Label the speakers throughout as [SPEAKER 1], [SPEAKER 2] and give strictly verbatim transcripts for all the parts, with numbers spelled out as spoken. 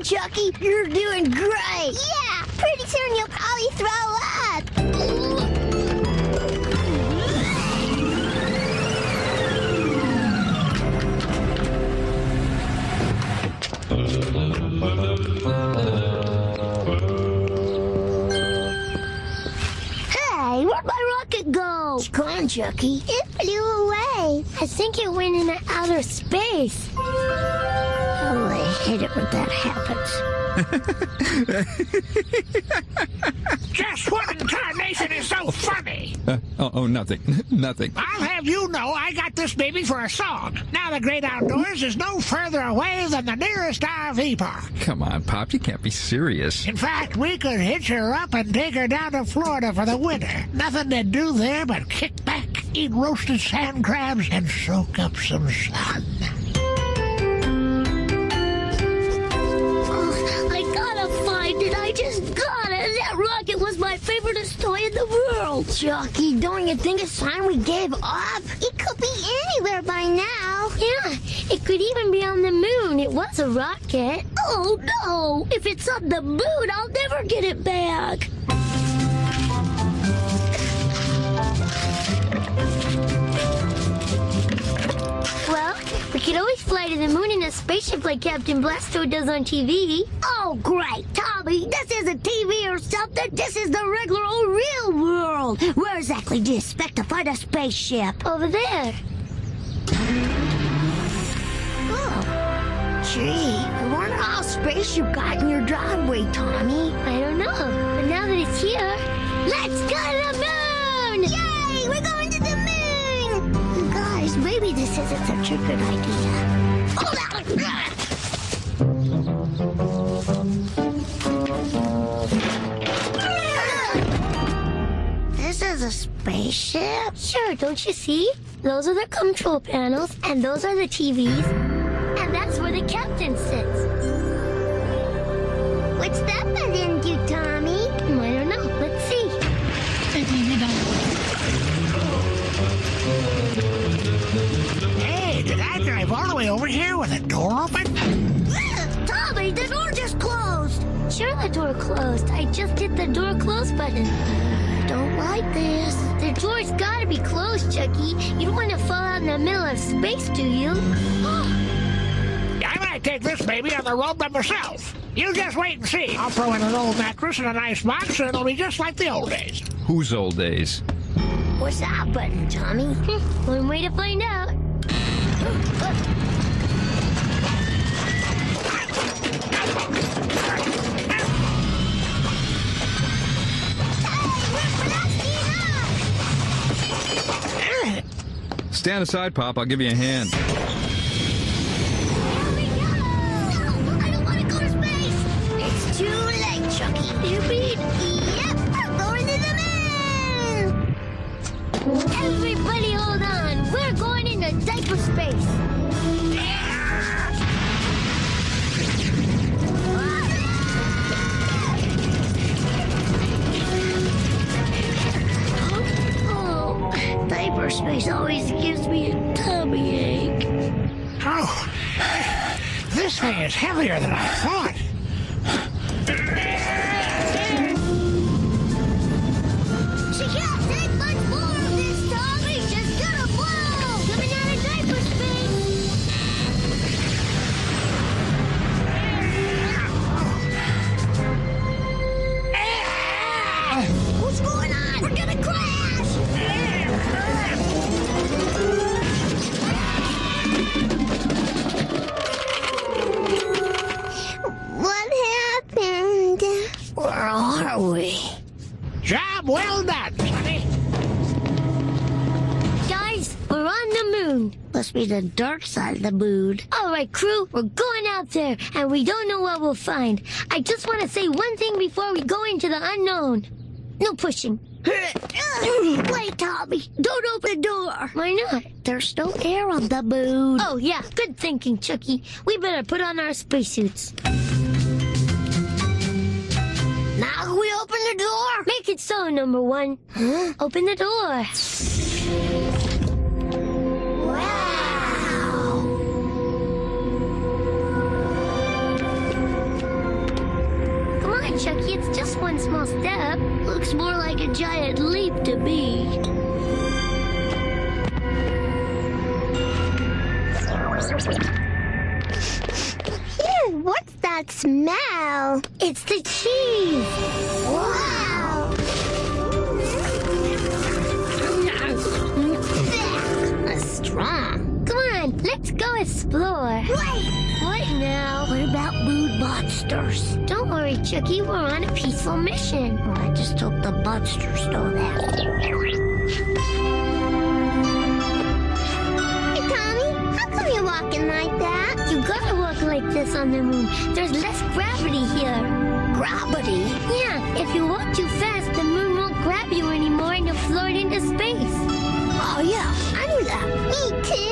[SPEAKER 1] Chucky. You're doing great. Yeah, pretty soon you'll probably throw up. Hey, where'd my rocket go? It's gone, Chucky. It flew away. I think it went into outer space. Oh, I hate it when that happens.
[SPEAKER 2] Just what in tarnation is so funny?
[SPEAKER 3] Uh, oh, oh, nothing. Nothing.
[SPEAKER 2] I'll have you know I got this baby for a song. Now the great outdoors is no further away than the nearest R V park.
[SPEAKER 3] Come on, Pop. You can't be serious.
[SPEAKER 2] In fact, we could hitch her up and take her down to Florida for the winter. Nothing to do there but kick back, eat roasted sand crabs, and soak up some sun.
[SPEAKER 1] I just got it. That rocket was my favoriteest toy in the world. Chucky, don't you think it's time we gave up? It could be anywhere by now. Yeah, it could even be on the moon. It was a rocket. Oh, no. If it's on the moon, I'll never get it back. Well, we could always fly to the moon in a spaceship like Captain Blasto does on T V. Oh, great, Tommy. This isn't T V or something. This is the regular old real world. Where exactly do you expect to find a spaceship? Over there. Oh, gee, what all space you got in your driveway, Tommy? I don't know, but now that it's here, let's go to the moon! Yay, we're going to the moon! Guys, maybe this isn't such a good idea. Hold on! This is a spaceship? Sure, don't you see? Those are the control panels, and those are the T Vs, and that's where the captain sits. What's that button do, Tommy? I don't know. Let's see.
[SPEAKER 2] Hey, did I drive all the way over here with the door open?
[SPEAKER 1] Tommy, the door just closed. Sure, the door closed. I just hit the door close button. I don't like this. The door's gotta be closed, Chucky. You don't want to fall out in the middle of space, do you?
[SPEAKER 2] I might take this baby on the road by myself. You just wait and see. I'll throw in an old mattress and a nice box, and it'll be just like the old days.
[SPEAKER 3] Whose old days?
[SPEAKER 1] What's that button, Tommy? One way to find out.
[SPEAKER 3] Stand aside, Pop. I'll give you a hand.
[SPEAKER 1] Here we go! No, I don't want to go to space. It's too late, Chucky. You mean? Yep, we're going to the moon. Everybody hold on. We're going into diaper space. Oh, diaper space always gives me a tummy ache.
[SPEAKER 2] Oh, this thing is heavier than I thought.
[SPEAKER 1] She can't take much more of this, Tommy. She's gonna blow. Coming out of diaper space. What's going on? We're gonna crash. What happened? Where are we?
[SPEAKER 2] Job well done, Sonny.
[SPEAKER 1] Guys, we're on the moon. Must be the dark side of the moon. All right, crew, we're going out there, and we don't know what we'll find. I just want to say one thing before we go into the unknown. No pushing. Wait, Tommy, don't open the door. Why not? There's no air on the moon. Oh, yeah, good thinking, Chucky. We better put on our spacesuits. Now we open the door. Make it so, number one. Huh? Open the door. Wow. looks more like a giant leap to me.
[SPEAKER 4] Ew, what's that smell?
[SPEAKER 1] It's the cheese.
[SPEAKER 4] Wow! That's strong.
[SPEAKER 1] Come on, let's go explore.
[SPEAKER 4] Wait!
[SPEAKER 1] What now?
[SPEAKER 4] What about moon monsters?
[SPEAKER 1] Don't worry, Chucky. We're on a peaceful mission.
[SPEAKER 4] Well, I just hope the monsters know that. Hey, Tommy, how come you're walking like that?
[SPEAKER 1] You gotta walk like this on the moon. There's less gravity here.
[SPEAKER 4] Gravity?
[SPEAKER 1] Yeah, if you walk too fast, the moon won't grab you anymore and you'll float into space.
[SPEAKER 4] Oh, yeah, I knew that. Me too.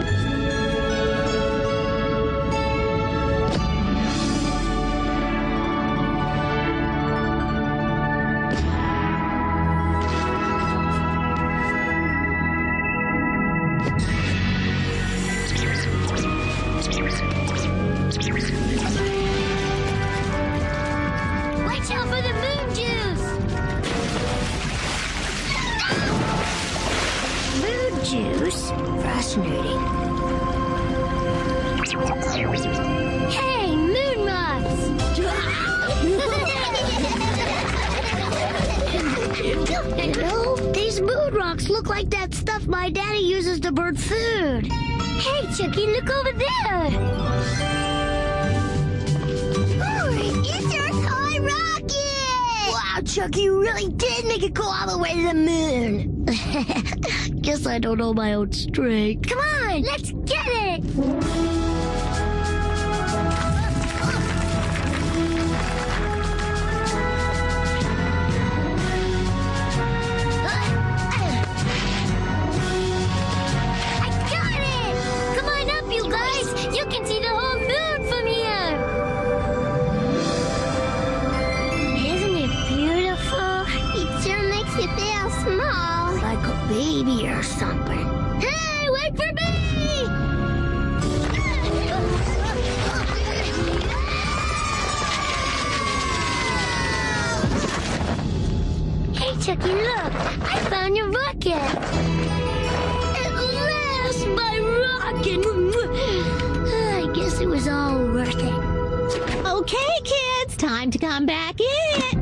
[SPEAKER 1] Watch out for the moon juice!
[SPEAKER 4] Moon juice? Fascinating.
[SPEAKER 1] Hey, moon moths!
[SPEAKER 4] You know, these moon rocks look like that stuff my daddy uses to burn food.
[SPEAKER 1] Hey, Chucky, look over there!
[SPEAKER 4] Oh, it's your toy rocket! Wow, Chucky, you really did make it go all the way to the moon. Guess I don't know my own strength.
[SPEAKER 1] Come on, let's get it! I got it! Come on up, you guys! You can see the whole moon from here! Isn't it beautiful?
[SPEAKER 4] It sure makes you feel small. Like a baby or something.
[SPEAKER 1] Hey, wait for me! Hey, Chucky, look! I found your rocket! At last, my rocket! I guess it was all worth it.
[SPEAKER 5] Okay, kids, time to come back in.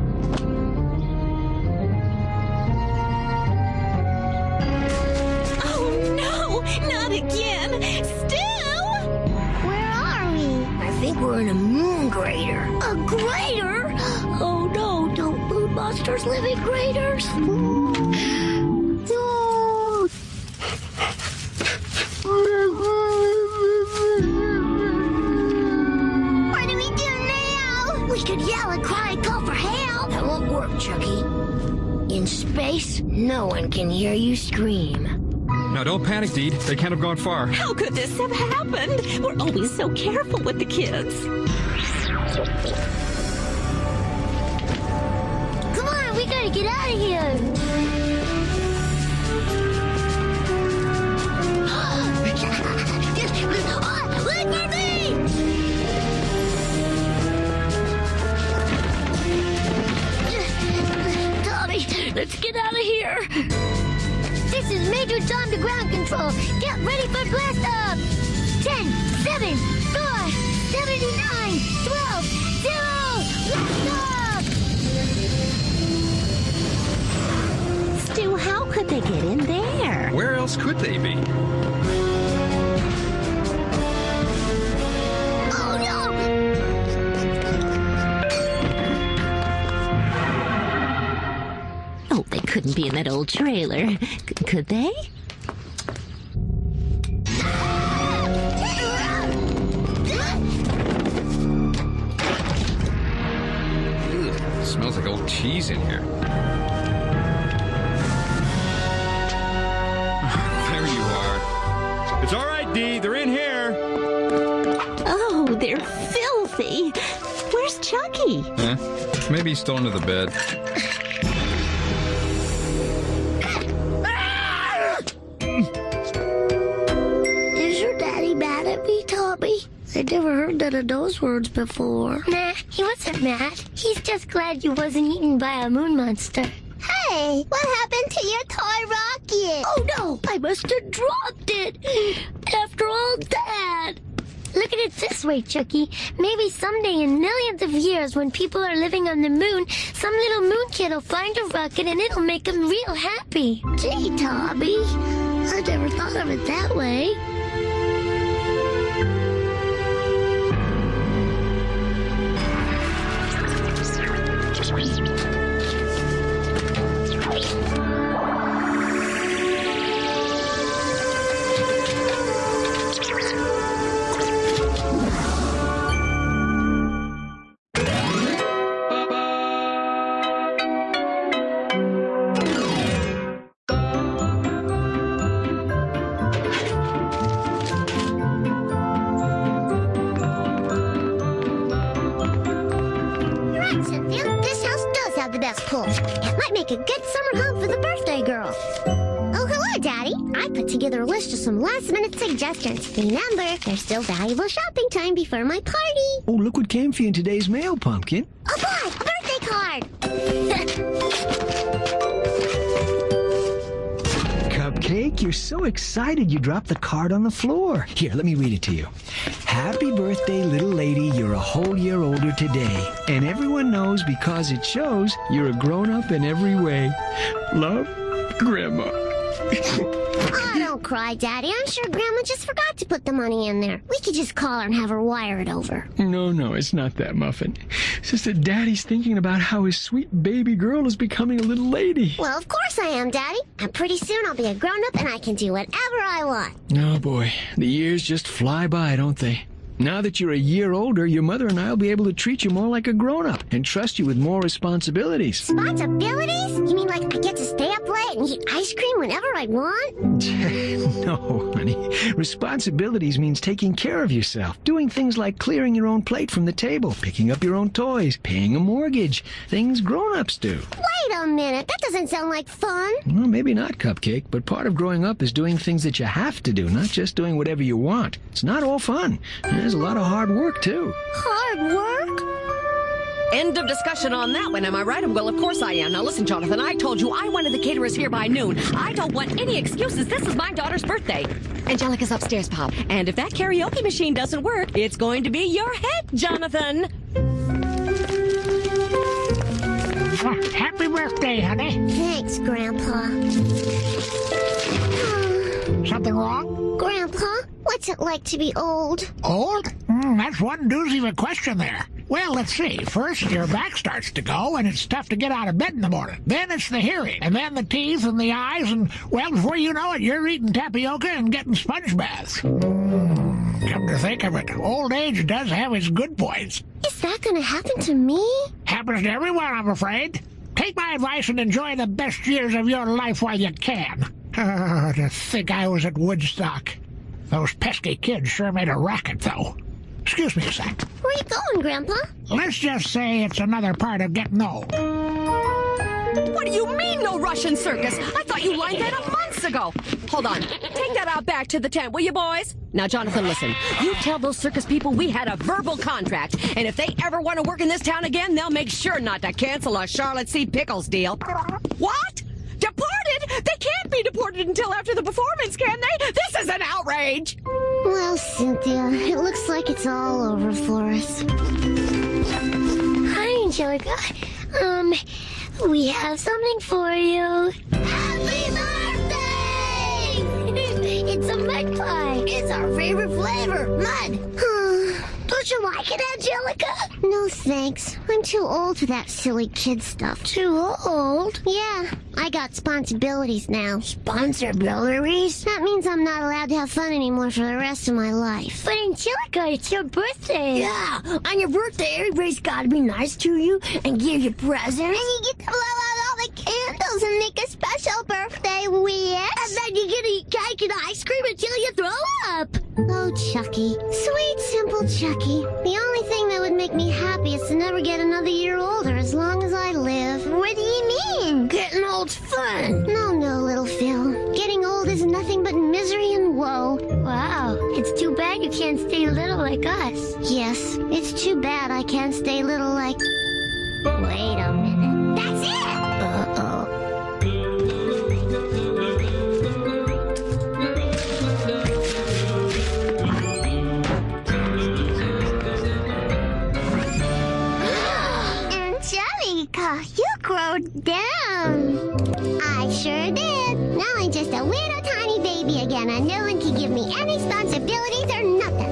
[SPEAKER 5] Oh, no, not again. Still?
[SPEAKER 4] Where are we? I think we're in a moon crater. A crater? Oh no, don't moon monsters live in craters? No. What do we do now? We could yell and cry and call for help. That won't work, Chucky. In space, no one can hear you scream.
[SPEAKER 3] Now, don't panic, Deed. They can't have gone far.
[SPEAKER 5] How could this have happened? We're always so careful with the kids.
[SPEAKER 1] Come on, we gotta get out of here!
[SPEAKER 4] Look for me! Tommy, let's get out of here.
[SPEAKER 1] This is Major Tom to ground control. Get ready for blast off! Ten, seven, four, seventy-nine, twelve, zero, blast off!
[SPEAKER 5] Stu, how could they get in there?
[SPEAKER 3] Where else could they be?
[SPEAKER 4] Oh no!
[SPEAKER 5] Oh, they couldn't be in that old trailer. C- could they?
[SPEAKER 3] Ugh, smells like old cheese in here. There you are. It's all right, Dee. They're in here.
[SPEAKER 5] Oh, they're filthy. Where's Chucky?
[SPEAKER 3] Huh? Maybe he's still under the bed.
[SPEAKER 4] Is your daddy mad at me, Tommy? I never heard none of those words before.
[SPEAKER 1] Nah, he wasn't mad. He's just glad you wasn't eaten by a moon monster.
[SPEAKER 4] Hey, what happened to your toy rocket?
[SPEAKER 1] Oh no, I must have dropped it. After all that. Look at it this way, Chucky. Maybe someday in millions of years when people are living on the moon, some little moon kid will find a rocket and it'll make him real happy.
[SPEAKER 4] Gee, Tommy, I never thought of it that way. It might make a good summer home for the birthday girl. Oh, hello, Daddy. I put together a list of some last-minute suggestions. Remember, there's still valuable shopping time before my party.
[SPEAKER 6] Oh, look what came for you in today's mail, Pumpkin.
[SPEAKER 4] Oh, boy, a birthday card.
[SPEAKER 6] Cupcake, you're so excited you dropped the card on the floor. Here, let me read it to you. Happy birthday, little lady. You're a whole year older today. And everyone knows because it shows you're a grown-up in every way. Love, Grandma.
[SPEAKER 4] Oh, don't cry, Daddy. I'm sure Grandma just forgot to put the money in there. We could just call her and have her wire it over.
[SPEAKER 6] No, no, it's not that, Muffin. It's just that Daddy's thinking about how his sweet baby girl is becoming a little lady.
[SPEAKER 4] Well, of course I am, Daddy. And pretty soon I'll be a grown-up and I can do whatever I want.
[SPEAKER 6] Oh, boy. The years just fly by, don't they? Now that you're a year older, your mother and I will be able to treat you more like a grown-up and trust you with more responsibilities.
[SPEAKER 4] Responsibilities? You mean like I get to stay up late and eat ice cream whenever I want?
[SPEAKER 6] No, honey. Responsibilities means taking care of yourself, doing things like clearing your own plate from the table, picking up your own toys, paying a mortgage, things grown-ups do.
[SPEAKER 4] Wait a minute, that doesn't sound like fun.
[SPEAKER 6] Well, maybe not, Cupcake, but part of growing up is doing things that you have to do, not just doing whatever you want. It's not all fun. There's a lot of hard work, too.
[SPEAKER 4] Hard work?
[SPEAKER 7] End of discussion on that one, am I right? Well, of course I am. Now listen, Jonathan, I told you I wanted the caterers here by noon. I don't want any excuses. This is my daughter's birthday. Angelica's upstairs, Pop. And if that karaoke machine doesn't work, it's going to be your head, Jonathan.
[SPEAKER 2] Happy birthday, honey.
[SPEAKER 4] Thanks, Grandpa.
[SPEAKER 2] Something wrong?
[SPEAKER 4] Grandpa, what's it like to be old?
[SPEAKER 2] Old? Mm, that's one doozy of a question there. Well, let's see. First, your back starts to go, and it's tough to get out of bed in the morning. Then it's the hearing, and then the teeth and the eyes, and, well, before you know it, you're eating tapioca and getting sponge baths. Mm, come to think of it, old age does have its good points.
[SPEAKER 4] Is that going to happen to me?
[SPEAKER 2] Happens to everyone, I'm afraid. Take my advice and enjoy the best years of your life while you can. Oh, to think I was at Woodstock. Those pesky kids sure made a racket, though. Excuse me a sec.
[SPEAKER 4] Where are you going, Grandpa?
[SPEAKER 2] Let's just say it's another part of getting old.
[SPEAKER 7] What do you mean, no Russian circus? I thought you lined that up months ago. Hold on. Take that out back to the tent, will you, boys? Now, Jonathan, listen. You tell those circus people we had a verbal contract, and if they ever want to work in this town again, they'll make sure not to cancel a Charlotte C. Pickles deal. What? Deported? They can't be deported until after the performance, can they? This is an outrage!
[SPEAKER 4] Well, Cynthia, it looks like it's all over for us.
[SPEAKER 1] Hi, Angelica. Um, we have something for you.
[SPEAKER 4] Happy birthday!
[SPEAKER 1] It's a mud pie.
[SPEAKER 4] It's our favorite flavor, mud.
[SPEAKER 1] Don't you like it, Angelica?
[SPEAKER 4] No, thanks. I'm too old for that silly kid stuff.
[SPEAKER 1] Too old?
[SPEAKER 4] Yeah, I got responsibilities now.
[SPEAKER 1] Responsibilities?
[SPEAKER 4] That means I'm not allowed to have fun anymore for the rest of my life.
[SPEAKER 1] But Angelica, it's your birthday.
[SPEAKER 4] Yeah, on your birthday, everybody's gotta be nice to you and give you presents. And you get to blow out all the candles and make a special birthday wish.
[SPEAKER 1] And then you get to eat cake and ice cream until you throw up.
[SPEAKER 4] Oh, Chucky. Sweet, simple Chucky. The only thing that would make me happy is to never get another year older as long as I live.
[SPEAKER 1] What do you mean? Getting old's fun.
[SPEAKER 4] No, no, little Phil. Getting old is nothing but misery and woe.
[SPEAKER 1] Wow, it's too bad you can't stay little like us.
[SPEAKER 4] Yes, it's too bad I can't stay little like... Wait a minute. That's it!
[SPEAKER 1] Uh-oh.
[SPEAKER 4] and uh, no one can give me any responsibilities or nothing.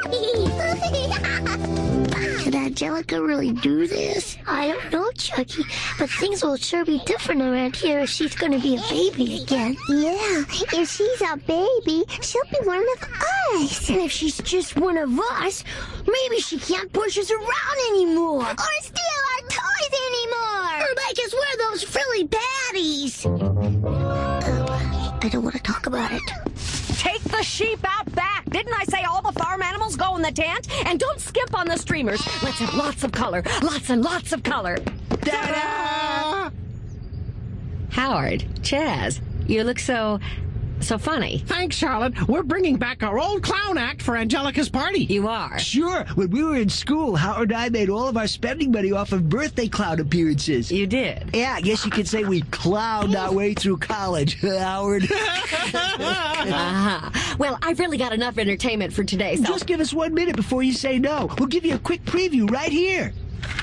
[SPEAKER 1] Can Angelica really do this? I don't know, Chucky, but things will sure be different around here if she's gonna be a baby again.
[SPEAKER 4] Yeah, if she's a baby, she'll be one of us.
[SPEAKER 1] And if she's just one of us, maybe she can't push us around anymore.
[SPEAKER 4] Or steal our toys anymore.
[SPEAKER 1] Or make us wear those frilly patties. Uh, I don't want to talk about it.
[SPEAKER 7] Take the sheep out back. Didn't I say all the farm animals go in the tent? And don't skip on the streamers. Let's have lots of color. Lots and lots of color. Ta-da! Howard, Chaz, you look so... so funny.
[SPEAKER 8] Thanks, Charlotte. We're bringing back our old clown act for Angelica's party.
[SPEAKER 7] You are?
[SPEAKER 6] Sure. When we were in school, Howard and I made all of our spending money off of birthday clown appearances.
[SPEAKER 7] You did?
[SPEAKER 6] Yeah, I guess you could say we clowned our way through college, Howard.
[SPEAKER 7] Uh-huh. Well, I've really got enough entertainment for today, so...
[SPEAKER 6] Just give us one minute before you say no. We'll give you a quick preview right here.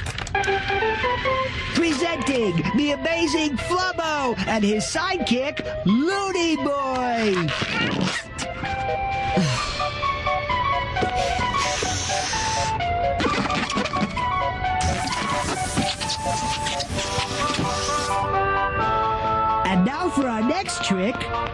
[SPEAKER 6] Presenting the amazing Flubbo and his sidekick, Looney Boy. And now for our next trick.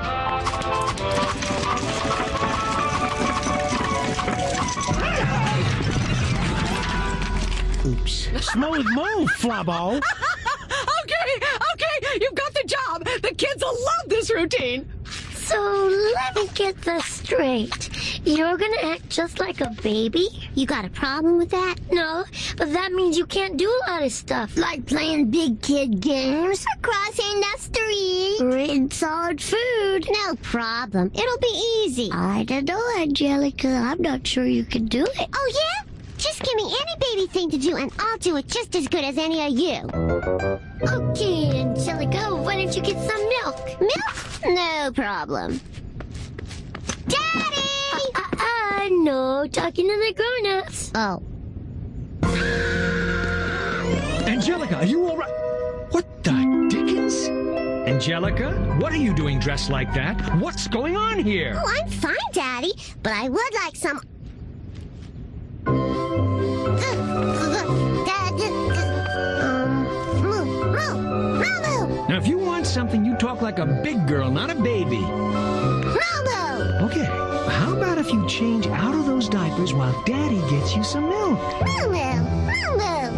[SPEAKER 6] Oops.
[SPEAKER 8] Smooth move, Flubbo.
[SPEAKER 7] Okay, okay, you've got the job. The kids will love this routine.
[SPEAKER 1] So let me get this straight. You're gonna act just like a baby?
[SPEAKER 4] You got a problem with that?
[SPEAKER 1] No, but that means you can't do a lot of stuff.
[SPEAKER 4] Like playing big kid games or crossing the street.
[SPEAKER 1] Or eating solid food.
[SPEAKER 4] No problem. It'll be easy.
[SPEAKER 1] I don't know, Angelica. I'm not sure you can do it.
[SPEAKER 4] Oh, yeah? Just give me any baby thing to do, and I'll do it just as good as any of you.
[SPEAKER 1] Okay, Angelica, why don't you get some milk?
[SPEAKER 4] Milk? No problem. Daddy!
[SPEAKER 1] Uh, uh, uh, no, talking to the grown-ups.
[SPEAKER 4] Oh.
[SPEAKER 9] Angelica, are you all right? What the dickens? Angelica, what are you doing dressed like that? What's going on here?
[SPEAKER 4] Oh, I'm fine, Daddy, but I would like some...
[SPEAKER 9] Now, if you want something, you talk like a big girl, not a baby.
[SPEAKER 4] Robo!
[SPEAKER 6] Okay, how about if you change out of those diapers while Daddy gets you some milk?
[SPEAKER 4] Robo! Robo!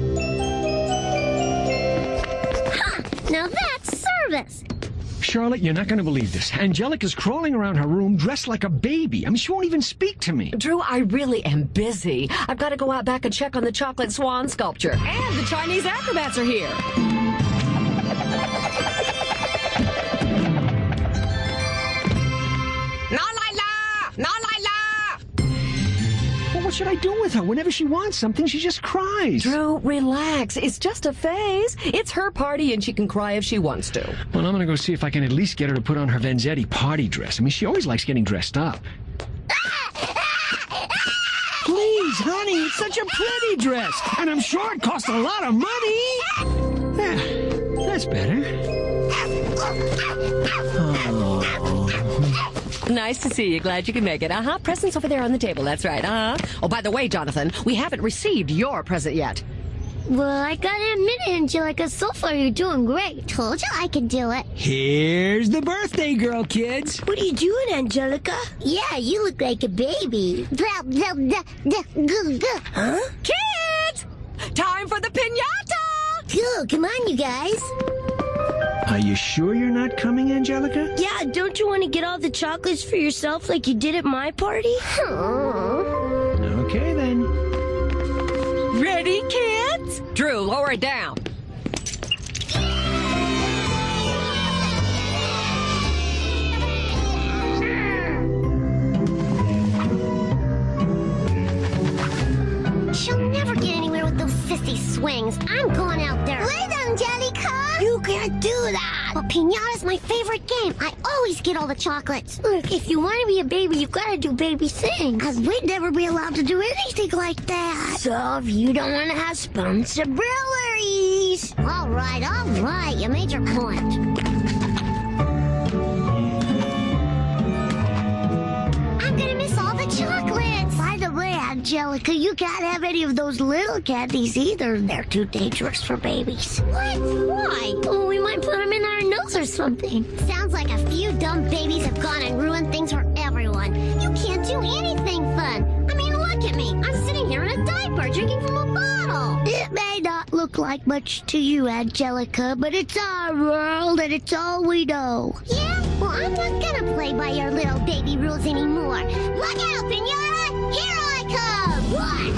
[SPEAKER 1] Ha! Now that's service!
[SPEAKER 9] Charlotte, you're not going to believe this. Angelica's crawling around her room dressed like a baby. I mean, she won't even speak to me.
[SPEAKER 7] Drew, I really am busy. I've got to go out back and check on the chocolate swan sculpture. And the Chinese acrobats are here.
[SPEAKER 6] Well, what should I do with her? Whenever she wants something, she just cries.
[SPEAKER 7] Drew, relax. It's just a phase. It's her party, and she can cry if she wants to.
[SPEAKER 9] Well, I'm going to go see if I can at least get her to put on her Vanzetti party dress. I mean, she always likes getting dressed up.
[SPEAKER 6] Please, honey, it's such a pretty dress. And I'm sure it cost a lot of money.
[SPEAKER 9] Yeah, that's better.
[SPEAKER 6] Oh.
[SPEAKER 7] Nice to see you. Glad you can make it. Uh-huh. Presents over there on the table. That's right. Uh-huh. Oh, by the way, Jonathan, we haven't received your present yet.
[SPEAKER 1] Well, I gotta admit, Angelica, so far you're doing great.
[SPEAKER 4] Told you I could do it.
[SPEAKER 6] Here's the birthday girl, kids.
[SPEAKER 1] What are you doing, Angelica? Yeah, you look like a baby.
[SPEAKER 4] Blah, blah, blah, blah, goo, goo.
[SPEAKER 1] Huh?
[SPEAKER 7] Kids! Time for the piñata!
[SPEAKER 1] Cool, come on, you guys.
[SPEAKER 6] Are you sure you're not coming, Angelica?
[SPEAKER 1] Yeah, don't you want to get all the chocolates for yourself like you did at my party?
[SPEAKER 6] Okay, then.
[SPEAKER 7] Ready, kids? Drew, lower it down.
[SPEAKER 4] She'll never get anywhere with those sissy swings. I'm going out there. Wait, Angelica!
[SPEAKER 1] You can't do that.
[SPEAKER 4] But piñata's my favorite game. I always get all the chocolates.
[SPEAKER 1] Look, if you want to be a baby, you've got to do baby things.
[SPEAKER 4] Because we'd never be allowed to do anything like that.
[SPEAKER 1] So if you don't want to have responsibilities.
[SPEAKER 4] All right, all right. You made your point.
[SPEAKER 1] Angelica, you can't have any of those little candies either. They're too dangerous for babies.
[SPEAKER 4] What? Why?
[SPEAKER 1] Oh, we might put them in our nose or something.
[SPEAKER 4] Sounds like a few dumb babies have gone and ruined things for everyone. You can't do anything fun. I mean, look at me. I'm sitting here in a diaper drinking from a bottle.
[SPEAKER 1] It may not look like much to you, Angelica, but it's our world and it's all we know.
[SPEAKER 4] Yeah? Well, I'm not gonna play by your little baby rules anymore. Look out, Pinata! Here I come! What?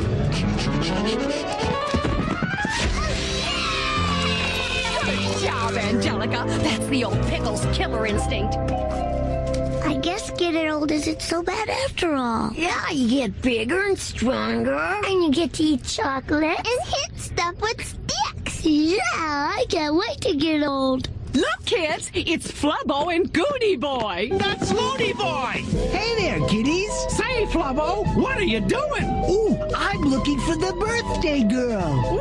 [SPEAKER 7] Good job, Angelica. That's the old Pickles killer instinct.
[SPEAKER 1] I guess getting old isn't so bad after all. Yeah, you get bigger and stronger. And you get to eat chocolate.
[SPEAKER 4] And hit stuff with sticks.
[SPEAKER 1] Yeah, I can't wait to get old.
[SPEAKER 7] Look, kids, it's Flubbo and Goody Boy.
[SPEAKER 8] That's Moody Boy!
[SPEAKER 6] Hey there, kiddies.
[SPEAKER 8] Say, Flubbo, what are you doing?
[SPEAKER 6] Ooh, I'm looking for the birthday girl.